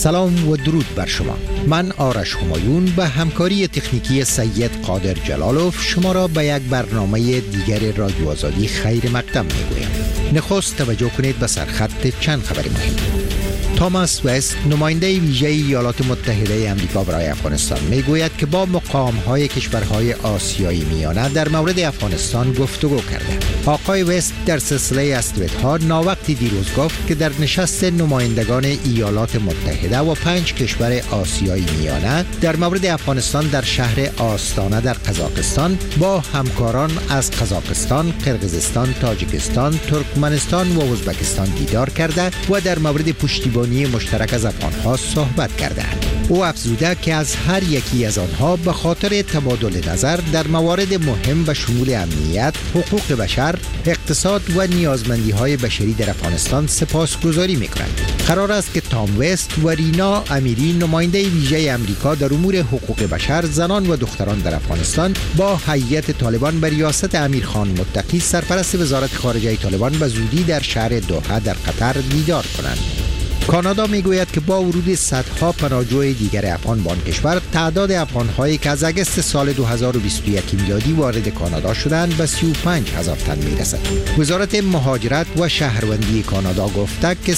سلام و درود بر شما. من آرش همایون به همکاری تکنیکی سید قادر جلالوف شما را به یک برنامه دیگر رادیو آزادی خیر مقدم میگویم. نخست توجه کنید به سرخط چند خبر مهم. توماس وست، نماینده ویژه ایالات متحده آمریکا برای افغانستان، میگوید که با مقام‌های کشورهای آسیایی میانه در مورد افغانستان گفتگو کرده. آقای وست در سلسله استریت‌ها ناوقتی دیروز گفت که در نشست نمایندگان ایالات متحده و 5 کشور آسیایی میانه در مورد افغانستان در شهر آستانه در قزاقستان با همکاران از قزاقستان، قرقیزستان، تاجیکستان، ترکمنستان و ازبکستان دیدار کرده و در مورد پشتیبانی مشترک از افغان‌ها صحبت کردند. او افزوده که از هر یکی از آنها به خاطر تبادل نظر در موارد مهم به شمول امنیت، حقوق بشر، اقتصاد و نیازمندی‌های بشری در افغانستان سپاسگزاری می‌کنند. قرار است که تام وست و رینا امیری، نماینده ویژه آمریکا در امور حقوق بشر، زنان و دختران در افغانستان، با هیئت طالبان به ریاست امیرخان متقی، سرپرست وزارت خارجه طالبان، به زودی در شهر دوحه در قطر دیدار کنند. کانادا میگوید که با ورود صدها پناهجوی دیگر افغان به آن کشور، تعداد افغان‌هایی که از اگست سال 2021 میلادی وارد کانادا شدند به 35,000 تن میرسد. وزارت مهاجرت و شهروندی کانادا گفته که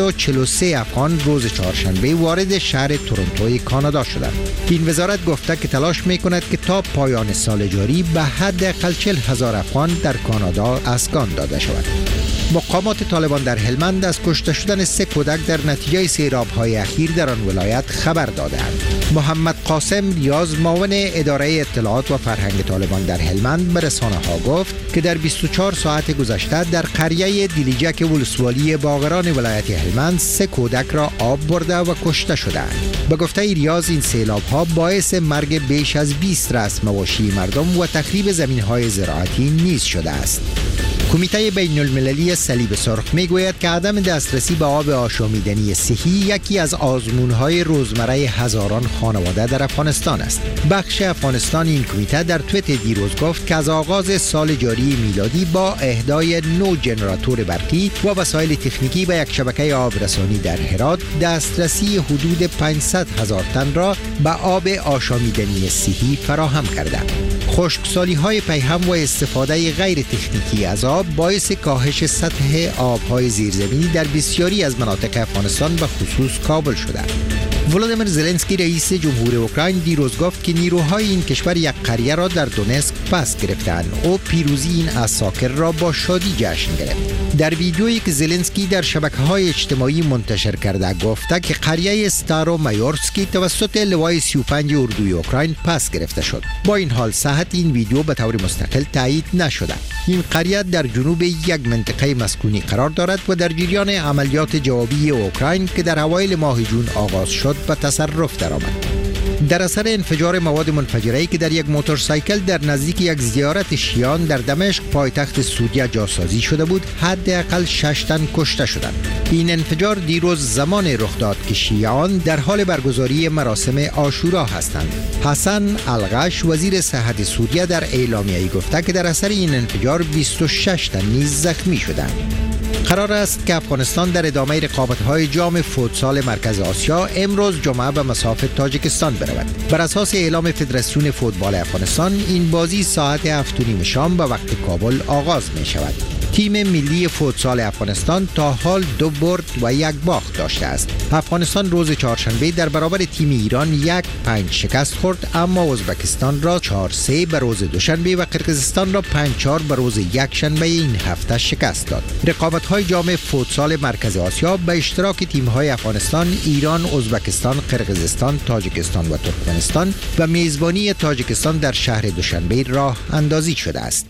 343 افغان روز چهارشنبه وارد شهر تورنتوی کانادا شدند. این وزارت گفته که تلاش میکند که تا پایان سال جاری به حداقل 40,000 افغان در کانادا اسکان داده شود. مقامات طالبان در هلمند از کشته شدن 3 کودک در نتیجه سیلاب‌های اخیر در آن ولایت خبر دادند. محمد قاسم ریاض، معاون اداره اطلاعات و فرهنگ طالبان در هلمند، به رسانه‌ها گفت که در 24 ساعت گذشته در قریه دیلیجک ولسوالی باغران ولایت هلمند 3 کودک را آب برده و کشته شدند. به گفته ریاض، این سیلاب‌ها باعث مرگ بیش از 20 رأس مواشی مردم و تخریب زمین‌های زراعتی نیز شده است. کمیته بین المللی صلیب سرخ میگوید که عدم دسترسی به آب آشامیدنی صحی یکی از آزمون‌های روزمره هزاران خانواده در افغانستان است. بخش افغانستان این کمیته در توییت دیروز گفت که از آغاز سال جاری میلادی با اهدای 9 ژنراتور برقی و وسایل تکنیکی به یک شبکه آبرسانی در هرات، دسترسی حدود 500,000 تن را به آب آشامیدنی صحی فراهم کردند. خشکسالی‌های پیهم و استفاده غیر تکنیکی از آب باعث کاهش سطح آب‌های زیرزمینی در بسیاری از مناطق افغانستان به خصوص کابل شده. ولادیمیر زلنسکی رئیس جمهور اوکراین دیروز گفت که نیروهای این کشور یک قریه را در دونسک پس گرفتند. او پیروزی این عساکر را با شادی جشن گرفت. در ویدیویی که زلنسکی در شبکه‌های اجتماعی منتشر کرده گفته که قریه استارو مایورسکی توسط لوای 35 اردوی اوکراین پس گرفته شد. با این حال صحت این ویدیو به طور مستقل تایید نشده. این قریه در جنوب یک منطقه مسکونی قرار دارد و در جریان عملیات جوابی اوکراین که در اوایل ماه جون آغاز شد به تصرف درآمد. در اثر انفجار مواد منفجره‌ای که در یک موتورسایکل در نزدیک یک زیارت شیعیان در دمشق پایتخت سوریه جاسازی شده بود، حداقل 6 تن کشته شدند. این انفجار دیروز زمان رخ داد که شیعیان در حال برگزاری مراسم عاشورا هستند. حسن الغش، وزیر صحت سوریه، در اعلامیه‌ای گفته که در اثر این انفجار 26 تن نیز زخمی شدند. قرار است که افغانستان در ادامه رقابت‌های جام فوتسال مرکز آسیا امروز جمعه به مصاف تاجیکستان برود. بر اساس اعلام فدراسیون فوتبال افغانستان، این بازی ساعت 7:30 شام به وقت کابل آغاز می شود. تیم ملی فوتسال افغانستان تا حال 2 برد و 1 باخت داشته است. افغانستان روز چهارشنبه در برابر تیم ایران 1-5 شکست خورد، اما ازبکستان را 4-3 به روز دوشنبه و قرقیزستان را 5-4 به روز یکشنبه این هفته شکست داد. رقابت‌های جام فوتسال مرکز آسیا به اشتراک تیم‌های افغانستان، ایران، ازبکستان، قرقیزستان، تاجیکستان و ترکمنستان و میزبانی تاجیکستان در شهر دوشنبه راه اندازی شده است.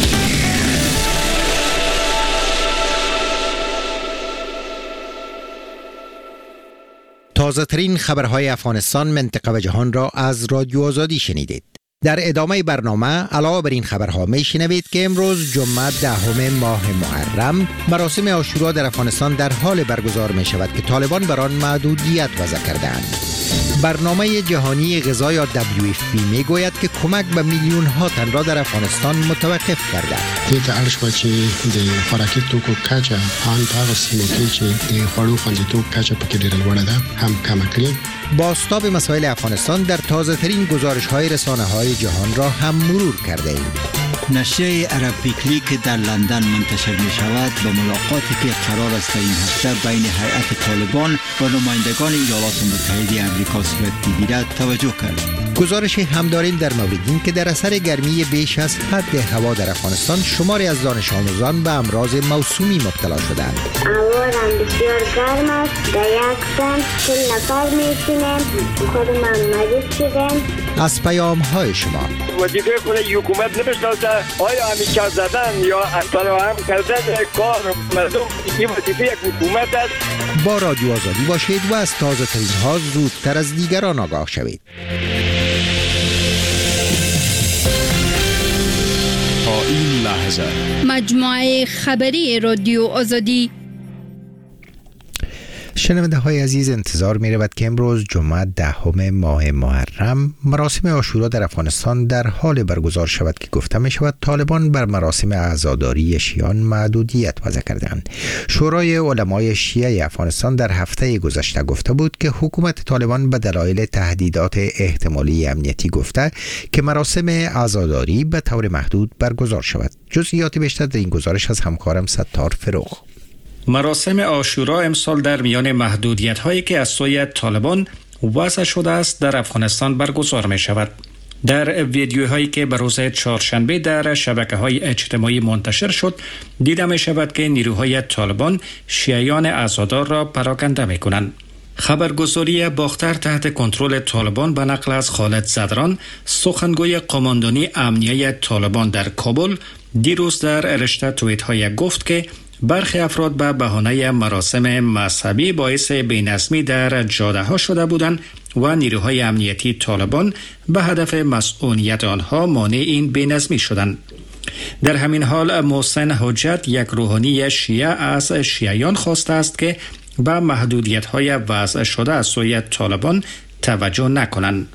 تازه ترین خبرهای افغانستان، منطقه و جهان را از رادیو آزادی شنیدید. در ادامه برنامه علاوه بر این خبرها می شنوید که امروز جمعه 10 ماه محرم مراسم عاشورا در افغانستان در حال برگزار می شود که طالبان بر آن محدودیت وضع کردند. برنامه جهانی غذا یا WFP میگوید که کمک به میلیون ها تن را در افغانستان متوقف کرده. دې ته اړ شوه چې د خوراکي توکو کچه آن په هغه سیمو کې چې د خوړو خوندیتوب کچه پکې ډېره لوړه ده هم کمه کړي. بازتاب مسائل افغانستان در تازه ترین گزارش های رسانه های جهان را هم مرور کرده ایم. نشریه عرب ویکلی که در لندن منتشر می شود به ملاقاتی که قرار است این هفته بین هیئت طالبان و نمایندگان ایالات متحده آمریکا صورت بگیرد توجه کرد. گزارش هم داریم در مورد این که در اثر گرمی بیش از حد هوا در افغانستان شماری از دانش آموزان به امراض موسومی مبتلا شدند. هوا بسیار گرم است. در یک سن 40 نفر میشینیم. خودمان مریض شدیم. از پیام های شما وظیفه خود حکومت نمیشناسه. آیا همیشه زدن یا فراهم کردن کار مردم این وظیفه یک حکومت است؟ با رادیو آزادی باشید و از تازه ترین ها زودتر از دیگران آگاه شوید. تا این لحظه مجموعه خبری رادیو آزادی. شنونده های عزیز، انتظار می رود که امروز جمعه 10 ماه محرم مراسم عاشورا در افغانستان در حال برگزار شود که گفته می شود طالبان بر مراسم عزاداری شیعیان محدودیت وضع کردند. شورای علمای شیعه افغانستان در هفته گذشته گفته بود که حکومت طالبان به دلایل تهدیدات احتمالی امنیتی گفته که مراسم عزاداری به طور محدود برگزار شود. جزئیات بیشتر در این گزارش از همکارم ستار فروغ. مراسم عاشورا امسال در میان محدودیت‌هایی که از سوی طالبان وضع شده است در افغانستان برگزار می شود. در ویدیوهایی که به روز چهارشنبه در شبکه‌های اجتماعی منتشر شد، دیده می شود که نیروهای طالبان شیعیان عزادار را پراکنده می کنند. خبرگزاری باختر تحت کنترل طالبان به نقل از خالد زدران، سخنگوی قماندانی امنیه طالبان در کابل، دیروز در رشته توییت‌های گفت که برخی افراد به بهانه مراسم مذهبی باعث بی‌نظمی در جاده‌ها شده بودند و نیروهای امنیتی طالبان به هدف مسئولیت آنها مانع این بی‌نظمی شدند. در همین حال محسن حجت، یک روحانی شیعه از شیعیان خواسته است که به محدودیت‌های وضع شده از سوی طالبان توجه نکنند.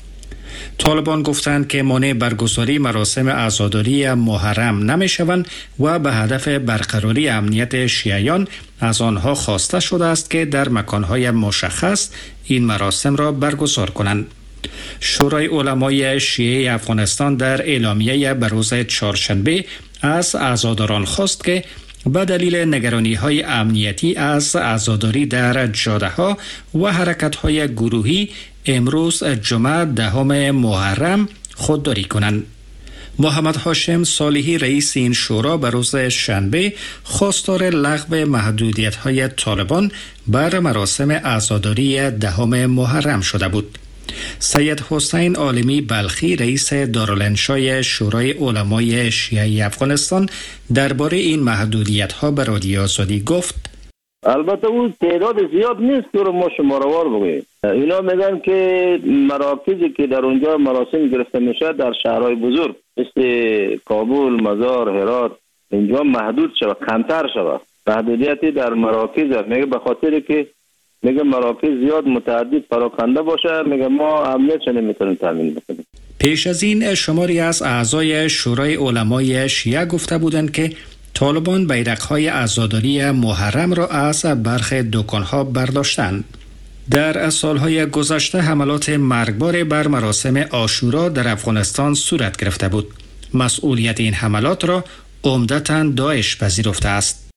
طالبان گفتند که مانع برگزاری مراسم عزاداری محرم نمی‌شوند و به هدف برقراری امنیت شیعیان از آنها خواسته شده است که در مکان‌های مشخص این مراسم را برگزار کنند. شورای علمای شیعه افغانستان در اعلامیه به روز چهارشنبه از عزاداران خواست که به دلیل نگرانی‌های امنیتی از عزاداری در جاده‌ها و حرکت‌های گروهی امروز جمعه 10 محرم خودداری کنند. محمد هاشم صالحی رئیس این شورا به روز شنبه خواستار لغو محدودیت‌های طالبان بر مراسم عزاداری 10 محرم شده بود. سید حسین عالمی بلخی رئیس دارالانشای شورای علمای شیعه افغانستان درباره این محدودیت‌ها به رادیو آزادی گفت: البته اون تعداد زیاد نیست که رو ما شماروار بگوییم. اینا میگن که مراکزی که در اونجا مراسم گرفته میشه در شهرهای بزرگ مثل کابل، مزار، هرات اینجا محدود شود، کمتر شود. محدودیتی در مراکز هست. میگه به خاطر که میگه مراکز زیاد متعدد پراکنده باشه، میگه ما امنیتش نمیتونیم تامین بکنیم. پیش از این شماری از اعضای شورای علمای شیعه گفته بودند که طالبان بیرق‌های عزاداری محرم را از برخی دکان‌ها برداشتند. در سالهای گذشته حملات مرگبار بر مراسم عاشورا در افغانستان صورت گرفته بود. مسئولیت این حملات را عمدتاً داعش پذیرفته است.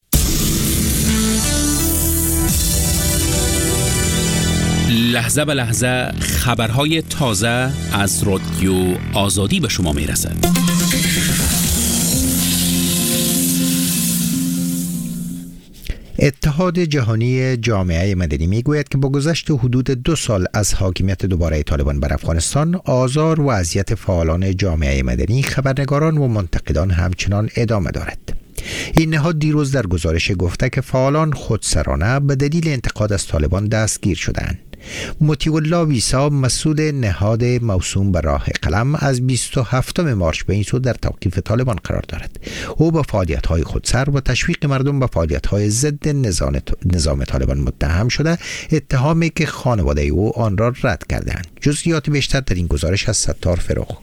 لحظه به لحظه خبرهای تازه از رادیو آزادی به شما میرسد. اتحاد جهانی جامعه مدنی میگوید که با گذشت حدود 2 سال از حاکمیت دوباره طالبان بر افغانستان، آزار و اذیت فعالان جامعه مدنی، خبرنگاران و منتقدان همچنان ادامه دارد. این نهاد دیروز در گزارش گفته که فعالان خودسرانه به دلیل انتقاد از طالبان دستگیر شدند. مطیع الله ویسا مسئول نهاد موسوم به راه قلم از 27 مارس به این سو در توقیف طالبان قرار دارد. او با فعالیت‌های خودسر و تشویق مردم به فعالیت‌های ضد نظام طالبان متهم شده، اتهامی که خانواده او آن را رد کردند. جزئیات بیشتر در این گزارش از ستار فروغ.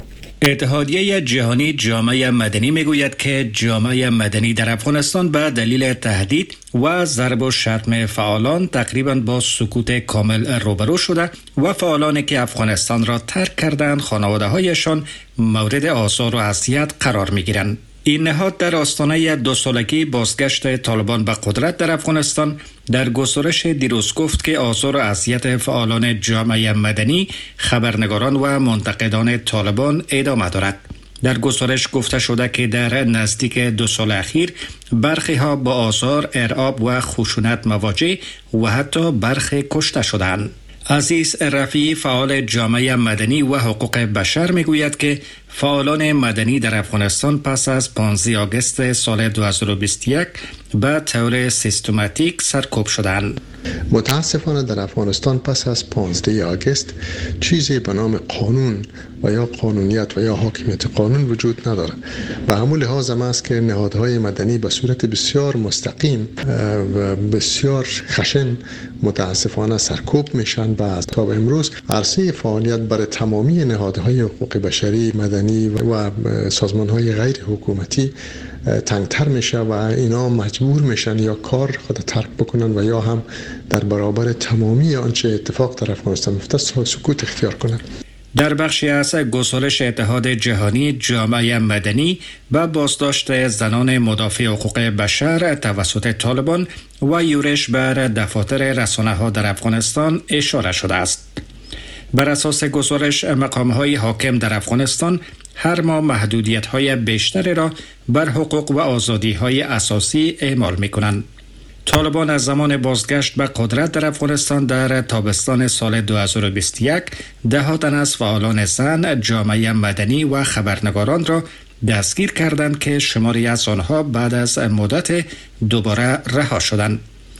اتحادیه جهانی جامعه مدنی میگوید که جامعه مدنی در افغانستان به دلیل تهدید و ضرب و شتم فعالان تقریبا با سکوت کامل روبرو شده و فعالانی که افغانستان را ترک کردند خانواده‌هایشان مورد آزار و اذیت قرار میگیرند. این نهاد در آستانه 2 سالگی بازگشت طالبان به قدرت در افغانستان در گزارش دیروز گفت که آزار و اذیت فعالان جامعه مدنی، خبرنگاران و منتقدان طالبان ادامه دارد. در گزارش گفته شده که در نزدیک 2 سال اخیر برخی ها با آزار، ارعاب و خشونت مواجه و حتی برخی کشته شدند. عزیز رفیعی فعال جامعه مدنی و حقوق بشر میگوید که فعالان مدنی در افغانستان پس از 15 آگوست سال 2021 به طور سیستماتیک سرکوب شدند. متاسفانه در افغانستان پس از 15 آگوست چیزی به نام قانون و یا قانونیت و یا حاکمیت قانون وجود نداره و همون لحاظ هم است که نهادهای مدنی به صورت بسیار مستقیم و بسیار خشن متاسفانه سرکوب میشن و تا به امروز عرصه فعالیت برای تمامی نهادهای حقوق بشری مدنی و سازمانهای غیر حکومتی تنگتر میشه و اینا مجبور میشن یا کار خود ترک بکنن و یا هم در برابر تمامی آنچه اتفاق در افغانستان افتاد سکوت اختیار کنن. در بخشی از گزارش اتحاد جهانی جامعه مدنی و بازداشت زنان مدافع حقوق بشر توسط طالبان و یورش بر دفاتر رسانه‌ها در افغانستان اشاره شده است. بر اساس گزارش مقام‌های حاکم در افغانستان هر ماه محدودیت‌های بیشتری را بر حقوق و آزادی‌های اساسی اعمال می‌کنند. طالبان از زمان بازگشت به قدرت در افغانستان در تابستان سال 2021 ده تن از فعالان زن، جامعه مدنی و خبرنگاران را دستگیر کردند که شماری از آنها بعد از مدت دوباره رها شدند.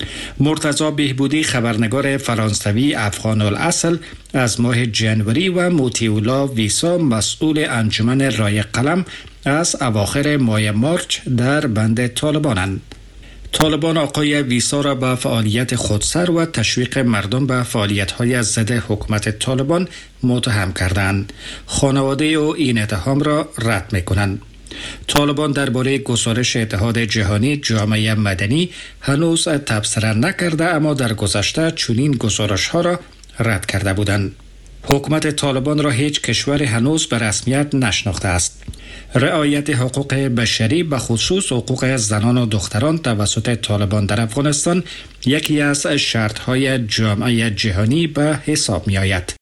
مرتضی بهبودی خبرنگار فرانسوی افغان الاصل از ماه جنوری و مطیع الله ویسا مسئول انجمن رای قلم از اواخر ماه مارچ در بند طالبانند. طالبان آقای ویسا را به فعالیت خودسر و تشویق مردم به فعالیت‌های ضد حکومت طالبان متهم کردند. خانواده او این اتهام را رد می‌کنند. طالبان درباره گزارش اتحاد جهانی جامعه مدنی هنوز تبصره نکرده، اما در گذشته چنین گزارش‌ها را رد کرده بودند. حکومت طالبان را هیچ کشور هنوز به رسمیت نشناخته است. رعایت حقوق بشری به خصوص حقوق زنان و دختران توسط طالبان در افغانستان یکی از شرط‌های جامعه جهانی به حساب می‌آید.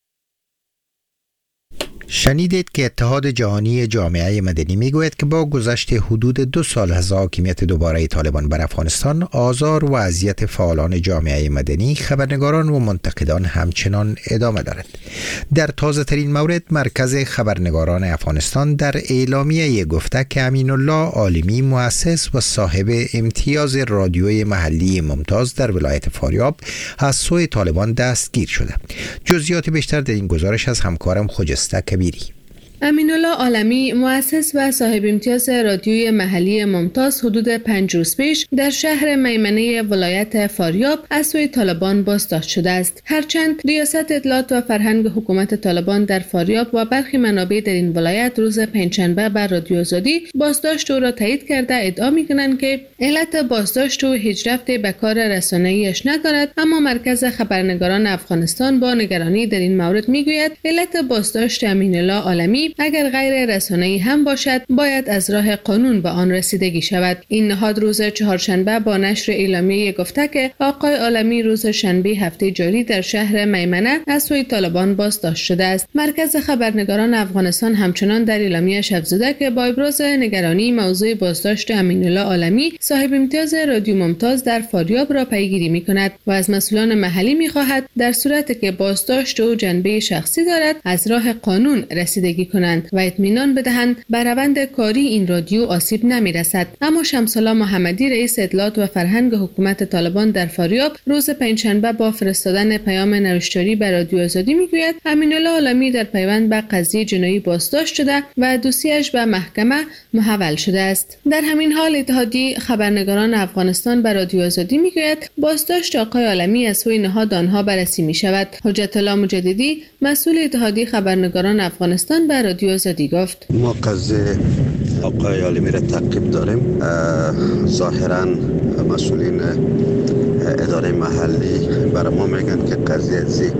شنیدید که اتحاد جهانی جامعه مدنی میگوید که با گذشت حدود 2 سال از حاکمیت دوباره طالبان بر افغانستان، آزار و اذیت فعالان جامعه مدنی، خبرنگاران و منتقدان همچنان ادامه دارد. در تازه ترین مورد، مرکز خبرنگاران افغانستان در اعلامیه گفته که امین الله عالمی مؤسس و صاحب امتیاز رادیوی محلی ممتاز در ولایت فاریاب از سوی طالبان دستگیر شده. جزئیات بیشتر در این گزارش از همکارم خجسته کبیری. امین الله عالمی مؤسس و صاحب امتیاز رادیوی محلی ممتاز حدود 5 روز پیش در شهر میمنه ولایت فاریاب از سوی طالبان بازداشت شده است. هرچند ریاست اطلاعات و فرهنگ حکومت طالبان در فاریاب و برخی منابع در این ولایت روز پنجشنبه بر رادیو آزادی بازداشت او را تایید کرده ادعا می‌کنند که علت بازداشت او هیچ ربطی به کار رسانه‌ایش ندارد، اما مرکز خبرنگاران افغانستان با نگرانی در این مورد می‌گوید علت بازداشت امین الله عالمی اگر غیر رسانه‌ای هم باشد باید از راه قانون به آن رسیدگی شود. این نهاد روز چهارشنبه با نشر اعلامیه گفته که آقای عالمی روز شنبه هفته جاری در شهر میمنه از سوی طالبان بازداشت شده است. مرکز خبرنگاران افغانستان همچنان در اعلامیه‌اش افزوده که با ابراز نگرانی موضوع بازداشت امین الله عالمی صاحب امتیاز رادیو ممتاز در فاریاب را پیگیری می‌کند و از مسئولان محلی می‌خواهد در صورتی که بازداشت او جنبه شخصی دارد از راه قانون رسیدگی کنند. کنند و اطمینان بدهند به روند کاری این رادیو آسیب نمی‌رسد. اما شمس‌الله محمدی رئیس اطلاعات و فرهنگ حکومت طالبان در فاریاب روز پنجشنبه با فرستادن پیام نوشتاری به رادیو آزادی میگوید امین‌الله عالمی در پیوند به قضیه جنایی بازداشت شده و دوسیش به محکمه محول شده است. در همین حال اتحادیه خبرنگاران افغانستان به رادیو آزادی میگوید بازداشت آقای عالمی از سوی نهاد آنها بررسی می شود. حجت الله مجددی مسئول اتحادیه خبرنگاران افغانستان به رادیو آزادی گفت ما قضیه آقای عالمی را تعقیب داریم. ظاهراً مسئولین اداره محلی برای ما میگن که قضیه زی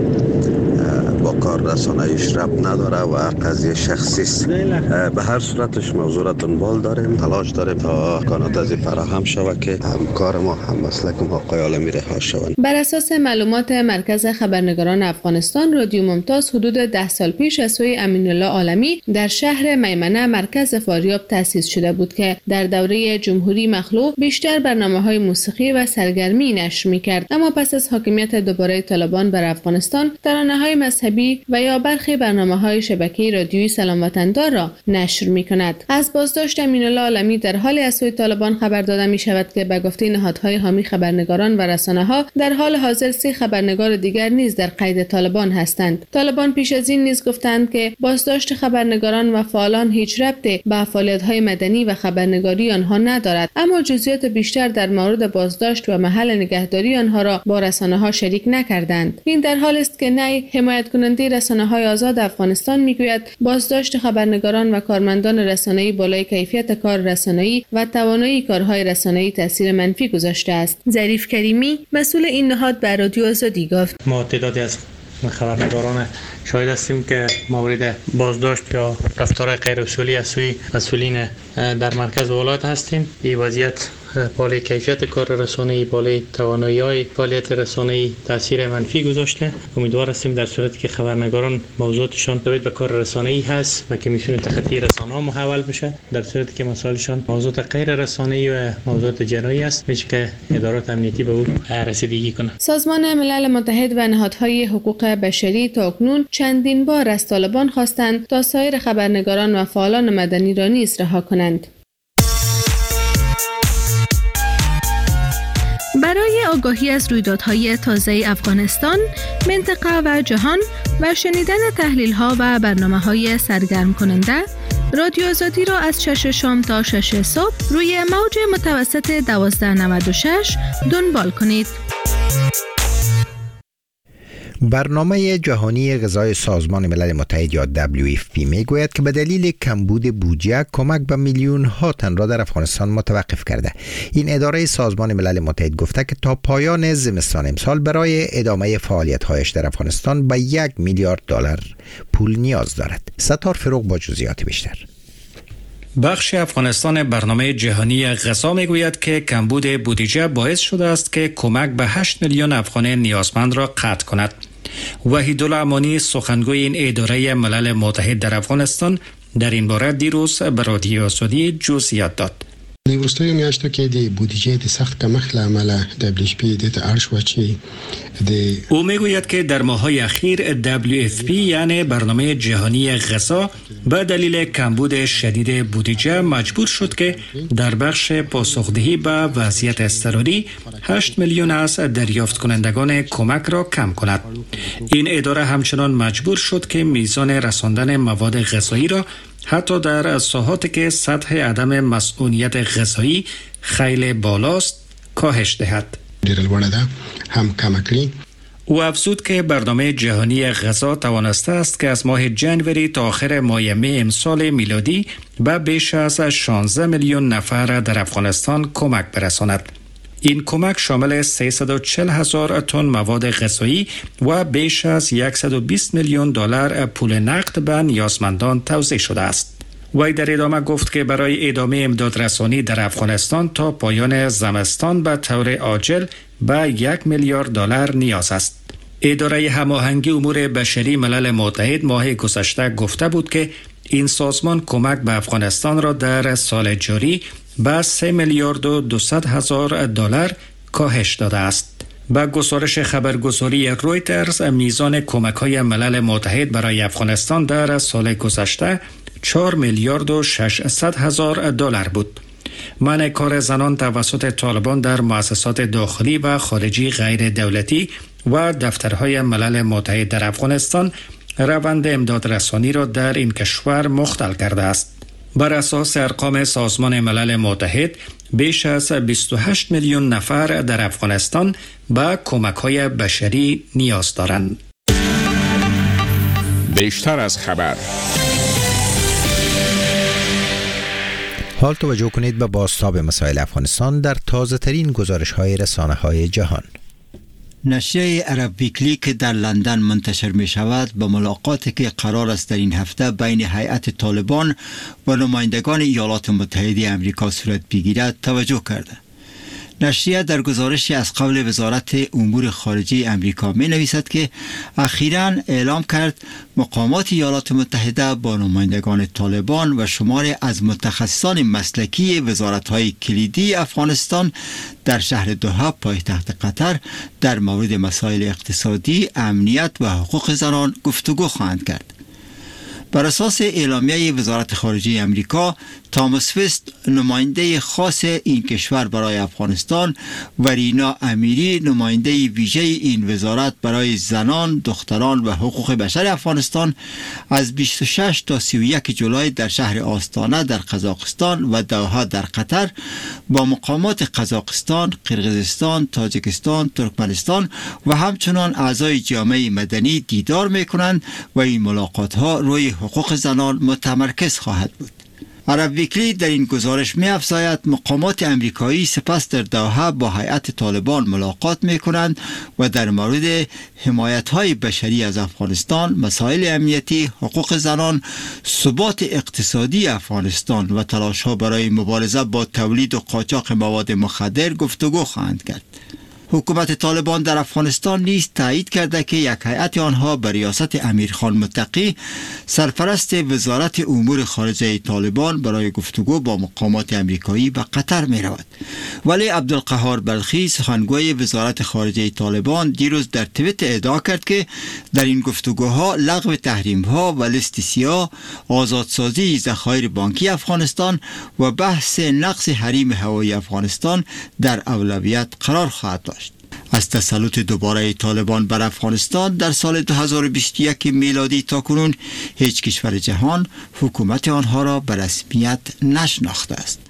با کار رسانه‌ایش ربط نداره و قضیه شخصی است. به هر صورتش موضوع را دنبال داریم، تلاش داریم تا امکانات از فراهم شود که همکار ما هم مسلک آقای عالمی رها شوند. بر اساس معلومات مرکز خبرنگاران افغانستان رادیو ممتاز حدود 10 سال پیش از سوی امین‌الله عالمی در شهر میمنه مرکز فاریاب تأسیس شده بود که در دوره جمهوری مخلوع بیشتر برنامه‌های موسیقی و سرگرمی نشر می‌کرد. اما پس از حاکمیت دوباره طالبان بر افغانستان ترانه‌های مذهبی و یا برخی برنامه‌های شبکه‌ای رادیویی سلام وطندار را نشر می‌کند. از بازداشت امین‌الله عالمی در حال از سوی طالبان خبر داده می‌شود که به گفته نهادهای حامی خبرنگاران و رسانه‌ها در حال حاضر 3 خبرنگار دیگر نیز در قید طالبان هستند. طالبان پیش از این نیز گفتند که بازداشت خبرنگاران و فعالان هیچ ربطی به فعالیت‌های مدنی و خبرنگاری آنها ندارد، اما جزئیات بیشتر در مورد بازداشت و محل نگهداری آنها را با رسانه‌ها شریک نکردند. این در حال است که نی حمایت کننده رسانه‌های آزاد افغانستان میگوید بازداشت خبرنگاران و کارمندان رسانه‌ای بالای کیفیت کار رسانه‌ای و توانایی کارهای رسانه‌ای تاثیر منفی گذاشته است. ظریف کریمی مسئول این نهاد به رادیو آزادی گفت ما تعدادی از خبرنگاران شاهد هستیم که مورد بازداشت یا رفتار غیر اصولی از سوی مسئولین در مرکز ولایت هستیم. این وضعیت بالای کیفیت کار رسانه‌ای، بالای توانایی‌های فعالیت رسانه‌ای تاثیر منفی گذاشته. امیدوار هستیم در صورتی که خبرنگاران موضوعاتشان به کار رسانه‌ای هست و که میتونه تحت رسانه‌ها محول بشه، در صورتی که مسائلشان موضوعات غیر رسانه‌ای و موضوعات جنایی است، میشه که ادارات امنیتی به او رسیدگی کنند. سازمان ملل متحد و نهادهای حقوق بشری تاکنون چندین بار از طالبان خواستند تا سایر خبرنگاران و فعالان مدنی را نیز رها کنند. برای آگاهی از رویدادهای تازه افغانستان، منطقه و جهان و شنیدن تحلیل‌ها و برنامه‌های سرگرم کننده، رادیو آزادی را از 6 شام تا 6 صبح روی موج متوسط 1296 دنبال کنید. برنامه جهانی غذای سازمان ملل متحد یا WFP میگوید که به دلیل کمبود بودجه کمک به میلیون ها تن را در افغانستان متوقف کرده. این اداره سازمان ملل متحد گفته که تا پایان زمستان امسال برای ادامه فعالیت‌هایش در افغانستان به 1 میلیارد دلار پول نیاز دارد. ستار فروغ با جزئیات بیشتر. بخش افغانستان برنامه جهانی غذا میگوید که کمبود بودجه باعث شده است که کمک به 8 میلیون افغان نیازمند را قطع کند. وحیدالله امانی سخنگوی این اداره ملل متحد در افغانستان در این باره دیروز به رادیو آزادی جزئیات داد. وروستیو میاشتو کې د بودجه د سخت کمښت له امله WFP د اړ شو چې او میگوید که در ماه‌های اخیر WFP یعنی برنامه جهانی غذا به دلیل کمبود شدید بودجه مجبور شد که در بخش پاسخدهی به وضعیت اضطراری 8 میلیون از دریافت کنندگان کمک را کم کند. این اداره همچنان مجبور شد که میزان رساندن مواد غذایی را حتی در ساحاتی که سطح عدم مسئولیت غذایی خیلی بالاست کاهش دهد. او افزود که برنامه جهانی غذا توانسته است که از ماه جنوری تا آخر ماه می امسال میلادی به بیش از 16 میلیون نفر در افغانستان کمک برساند. این کمک شامل 340,000 تن مواد غذایی و بیش از 120 میلیون دلار پول نقد به نیازمندان توزیع شده است. وی در ادامه گفت که برای ادامه امدادرسانی در افغانستان تا پایان زمستان به طور عاجل به 1 میلیارد دلار نیاز است. اداره هماهنگی امور بشری ملل متحد ماه گذشته گفته بود که این سازمان کمک به افغانستان را در سال جاری به 3 میلیارد و 200 هزار دلار کاهش داده است. با گزارش خبرگزاری رویترز، میزان کمک‌های ملل متحد برای افغانستان در سال گذشته 4 میلیارد و 600 هزار دلار بود. منع کار زنان توسط طالبان در مؤسسات داخلی و خارجی غیر دولتی و دفترهای ملل متحد در افغانستان روند امداد رسانی را در این کشور مختل کرده است. بر اساس ارقام سازمان ملل متحد، بیش از 28 میلیون نفر در افغانستان به کمک‌های بشری نیاز دارند. بیشتر از خبر. حال توجه کنید به بازتاب مسائل افغانستان در تازه ترین گزارش های رسانه های جهان. نشریه عرب ویکلی که در لندن منتشر می شود به ملاقاتی که قرار است در این هفته بین هیئت طالبان و نمایندگان ایالات متحده آمریکا صورت بگیرد توجه کرده. نشریه در گزارشی از قبل وزارت امور خارجه آمریکا می نویسد که اخیراً اعلام کرد مقامات ایالات متحده با نمایندگان طالبان و شماری از متخصصان مسلکی وزارت‌های کلیدی افغانستان در شهر دوحه پایتخت قطر در مورد مسائل اقتصادی، امنیت و حقوق زنان گفتگو خواهند کرد. بر اساس اعلامیه وزارت خارجه امریکا، تامس وست نماینده خاص این کشور برای افغانستان و رینا امیری نماینده ویژه این وزارت برای زنان، دختران و حقوق بشر افغانستان از 26 تا 31 جولای در شهر آستانه در قزاقستان و دوحه در قطر با مقامات قزاقستان، قرقیزستان، تاجیکستان، ترکمنستان و همچنان اعضای جامعه مدنی دیدار می‌کنند و این ملاقات ها روی حقوق زنان متمرکز خواهد بود. عرب ویکلی در این گزارش می افزاید مقامات امریکایی سپس در دوحه با هیئت طالبان ملاقات می کنند و در مورد حمایت های بشری از افغانستان، مسائل امنیتی، حقوق زنان، ثبات اقتصادی افغانستان و تلاش ها برای مبارزه با تولید و قاچاق مواد مخدر گفتگو خواهند کرد. حکومت طالبان در افغانستان نیز تایید کرده که یک هیئت آنها به ریاست امیرخان متقی سرپرست وزارت امور خارجه طالبان برای گفتگو با مقامات امریکایی به قطر می رود. ولی عبدالقهار بلخی سخنگوی وزارت خارجه طالبان دیروز در توییت ادعا کرد که در این گفتگوها لغو تحریم‌ها و لیست سیاه، آزادسازی ذخایر بانکی افغانستان و بحث نقض حریم هوایی افغانستان در اولویت قرار خواهد داشت. از تسلط دوباره طالبان بر افغانستان در سال 2021 میلادی تا کنون هیچ کشور جهان حکومت آنها را به رسمیت نشناخته است.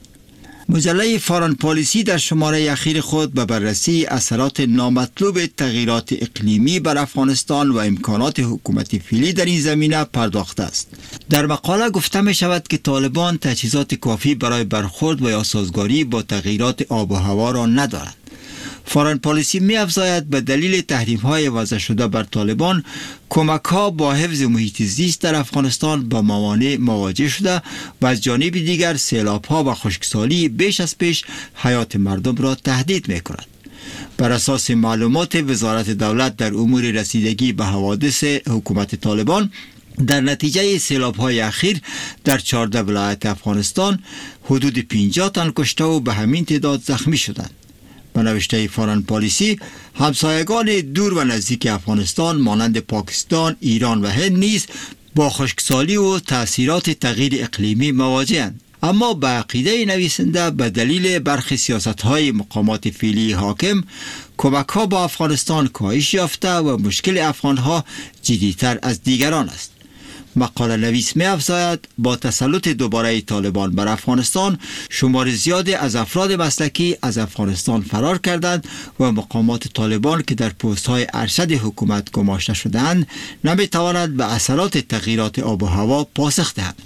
مجله فارن پالیسی در شماره اخیر خود به بررسی اثرات نامطلوب تغییرات اقلیمی بر افغانستان و امکانات حکومت فعلی در این زمینه پرداخته است. در مقاله گفته می شود که طالبان تجهیزات کافی برای برخورد و یا سازگاری با تغییرات آب و هوا را ندارند. فارن پالیسی می افزاید به دلیل تحریم های وضع شده بر طالبان، کمک ها با حفظ محیط زیست در افغانستان با موانع مواجه شده و از جانب دیگر سیلاب ها و خشکسالی بیش از پیش حیات مردم را تهدید می کند. بر اساس معلومات وزارت دولت در امور رسیدگی به حوادث حکومت طالبان، در نتیجه سیلاب‌های اخیر در 14 ولایت افغانستان حدود 50 تن کشته و به همین تعداد زخمی شدند. به نوشته فارن پالیسی، همسایگان دور و نزدیک افغانستان مانند پاکستان، ایران و هند نیز با خشکسالی و تأثیرات تغییر اقلیمی مواجه‌اند. اما به عقیده نویسنده به دلیل برخی سیاست‌های مقامات فعلی حاکم، کمک‌ها با افغانستان کاهش یافته و مشکل افغان‌ها جدی‌تر از دیگران است. مقاله نویس می افزاید با تسلط دوباره طالبان بر افغانستان، شمار زیادی از افراد مسلکی از افغانستان فرار کردند و مقامات طالبان که در پست‌های ارشد حکومت گماشته شدند نمی توانند به اثرات تغییرات آب و هوا پاسخ دهند.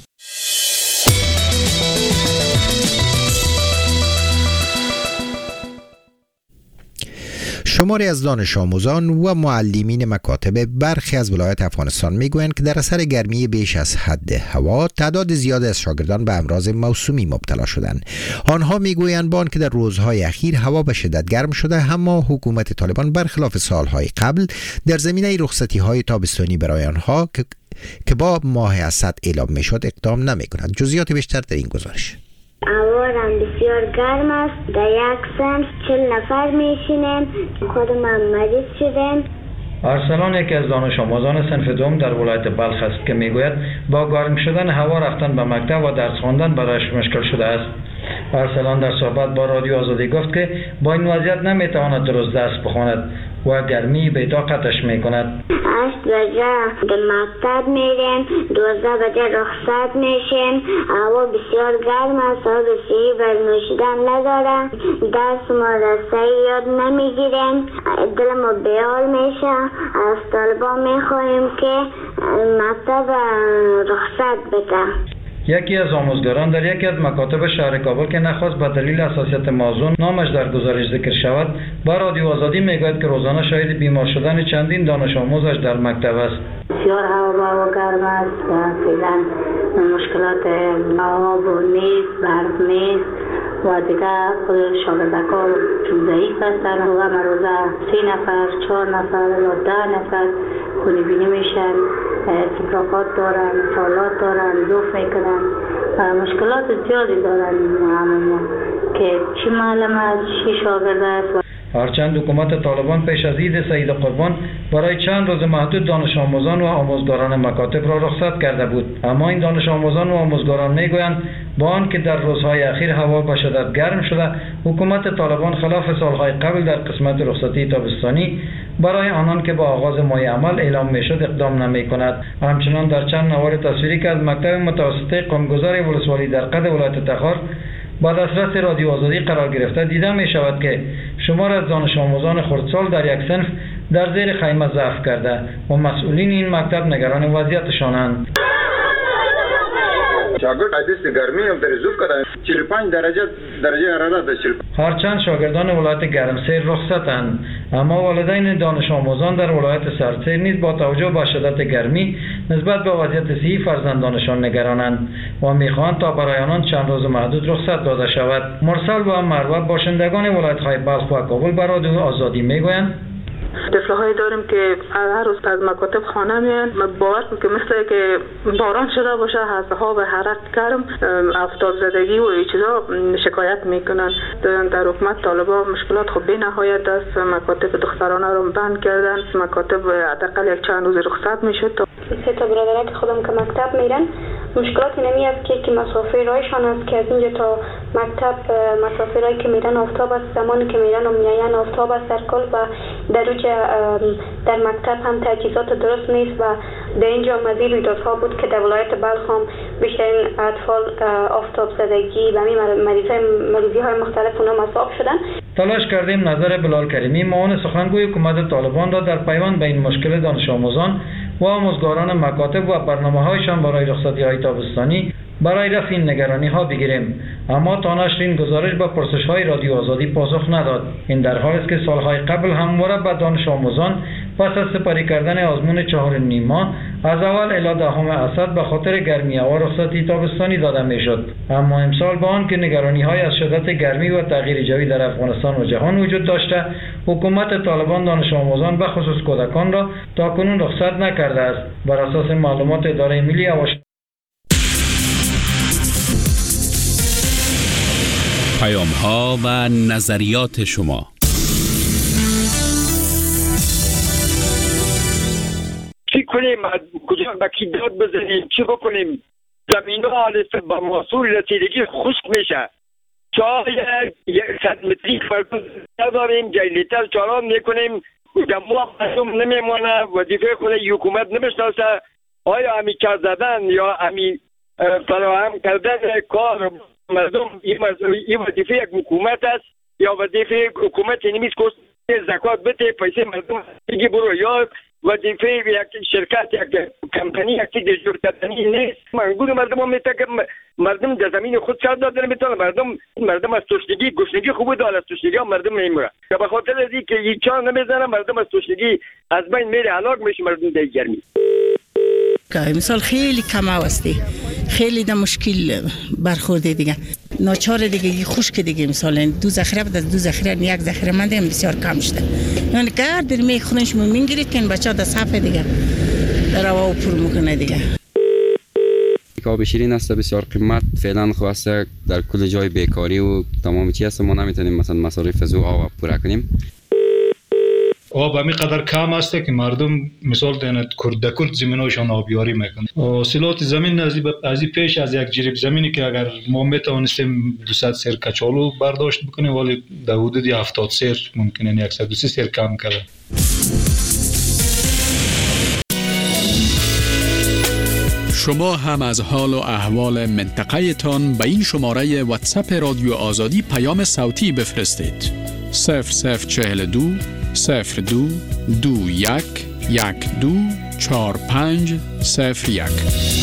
شماری از دانش آموزان و معلمین مکاتب برخی از ولایات افغانستان میگویند که در اثر گرمی بیش از حد هوا تعداد زیادی از شاگردان به امراض موسومی مبتلا شدند. آنها میگویند با آنکه در روزهای اخیر هوا به شدت گرم شده، اما حکومت طالبان برخلاف سالهای قبل در زمینه رخصتی‌های تابستانی برای آنها که با ماه اسد اعلام میشد اقدام نمی‌کند. جزئیات بیشتر در این گزارش. هوا بسیار گرم است. در یک صنف 40 نفر میشینیم. خودمان مریض شدیم. ارسلان یکی از دانش آموزان صنف دوم در ولایت بلخ است که میگوید با گرم شدن هوا رفتن به مکتب و درس خواندن برایش مشکل شده است. ارسلان در صحبت با رادیو آزادی گفت که با این وضعیت نمیتواند درست درس بخواند و گرمی بی‌طاقتش میکند. 8 بجه به مکتب میریم، 12 بجه رخصت میشیم. هوا بسیار گرم است. آب صحیح برنوشیدن ندارم. درس ما را صحیح یاد نمیگیریم. دلمو بیحال میشه. از طالبان میخواهیم که مکتب رخصت بده. یکی از آموزگاران در یکی از مکاتب شهر کابل که نخواست به دلیل حساسیت موضوع نامش در گزارش ذکر شود، با رادیو آزادی میگوید که روزانه شاهد بیمار شدن چندین دانش آموزش در مکتب است. بسیار هوا گرم است و فعلا مشکلات آب نیست، برق نیست و دیگه خود شاگردکار ضعیف هستن و روزه 3 نفر، 4 نفر یا 10 نفر خونی بینی میشن، سپراکات دارن، سالات دارن، زوف میکنن، مشکلات زیادی دارن که چی معلم است، چی شاگرد است. هرچند حکومت طالبان پیش از عید سعید قربان برای چند روز محدود دانش آموزان و آموزگاران مکاتب را رخصت کرده بود، اما این دانش آموزان و آموزگاران میگویند با آنکه در روزهای اخیر هوا به شدت گرم شده، حکومت طالبان خلاف سالهای قبل در قسمت رخصتی تابستانی برای آنان که با آغاز ماه عمل اعلام میشد اقدام نمی کند. همچنان در چند نوار تصویری که از مکتب متوسطه قمگذار ولسوالی در قد ولایت تخار با دسترس رادیو آزادی قرار گرفته دیده می شود که شمار از دانش آموزان خردسال در یک صنف در زیر خیمه ضعف کرده و مسئولین این مکتب نگران وضعیتشانند. شاگرد حدیث گرمی هم در زوب کردن 45 درجه حرارت داشت. هرچند شاگردان ولایت گرمسیر رخصتند، اما والدین دانش آموزان در ولایت سردسیر نیز با توجه به شدت گرمی نسبت به وضعیت صحی فرزندانشان نگرانند و میخواهند تا برای آنان چند روز محدود رخصت داده شود. مرسل و مروه باشندگان ولایت‌های بلخ و کابل به رادیو آزادی میگویند طفل‌هایی داریم که هر روز از مکاتب خانه میان. باور که مثل که باران شده باشه، هوا و حرارت گرم، آفتاب زدگی و این چیزا شکایت میکنن. در حکومت طالبان مشکلات خب بی‌نهایت است. مکاتب دخترانه رو بند کردن. مکاتب حداقل یک چند روز رخصت میشد. 3 تا برادرک خودم که مکتب میرن، مشکلات نمی است که مسافر رایشان است که از اینجا تا مکتب مسافرایی که میرن آفتاب است، زمانی که میرن و میاین آفتاب است در کل و در مکتب هم تجهیزات درست نیست و در اینجا مزید رویدادها بود که در ولایت بلخ هم بیشترین اطفال آفتاب زدگی و مریضی های مختلف اونا مصاب شدن. تلاش کردیم نظر بلال کریمی معاون سخنگوی حکومت طالبان را در پیوند به این مشکل دانش آموزان و آموزگاران مکاتب و برنامه‌هایشان برای رخصتی‌های تابستانی برای رفع این نگرانی‌ها بگیریم، اما تا نشر این گزارش به پرسش‌های رادیو آزادی پاسخ نداد. این در حالی است که سالهای قبل همواره به دانش آموزان پس از سپری کردن آزمون 4.5 ماه از اول الی 10 اسد به خاطر گرمی هوا رخصتی تابستانی داده میشد، اما امسال با آنکه نگرانی‌های از شدت گرمی و تغییر جوی در افغانستان و جهان وجود داشته، حکومت طالبان دانش آموزان به خصوص کودکان را تاکنون رخصت نکرده است. بر اساس معلومات اداره ملی هوا پیام‌ها و نظریات شما. چی کنیم؟ کجا به کی داد بزنیم؟ چی بکنیم؟ زمین‌ها به محصول رسیدگی خشک میشه. شاید 100 متری فرق نداریم، جای لیتر چالان میکنیم، جمعه مردم نمیمونه، وظیفه خود حکومت نمیشناسه. آیا همی کار زدن یا همی فراهم کردن کار مردم این وظیفه یک حکومت است یا وظیفه حکومت نمیست که زکات بده پیسه مردم دیگه برو، یا وظیفه یک شرکت یک کمپانی یک دیجور کردنی نیست. منگور مردم هم میتونه که مردم در زمین خود سر دادن میتونه. مردم از تشنگی گشنگی خوب داره، از تشنگی هم مردم نمیمونه که به خاطر از اینکه هیچ چار نمیزنه مردم از تشنگی از بین میره، هلاک میشه مردم در گرمی. مثال خیلی کم هستی، خیلی در مشکل برخورده دیگه، ناچار دیگه خشک دیگه. مثلا 2 ذخیره بعد از 2 ذخیره یک ذخیره من دیگه بسیار کم شده، یعنی گرد میخونش میگیرید که این بچه ها در صفحه دیگه در هوا پر میکنه دیگه. که آب شیرین است بسیار قیمت فعلا خواسته در کل جای بیکاری و تمام چیز ما نمیتونیم مثلا مصارف از آب پورا کنیم. آب همی قدر کم است که مردم مثال دهند کل زمیناشان آبیاری میکنند. حاصلات زمین از پیش از یک جریب زمینی که اگر ما میتوانستیم 200 سیر کچالو برداشت بکنیم ولی در حدود 70 سیر ممکنه 130 سیر کم کرده. شما هم از حال و احوال منطقه تان به این شماره واتساپ رادیو آزادی پیام صوتی بفرستید. 0042 02 21 12 45 01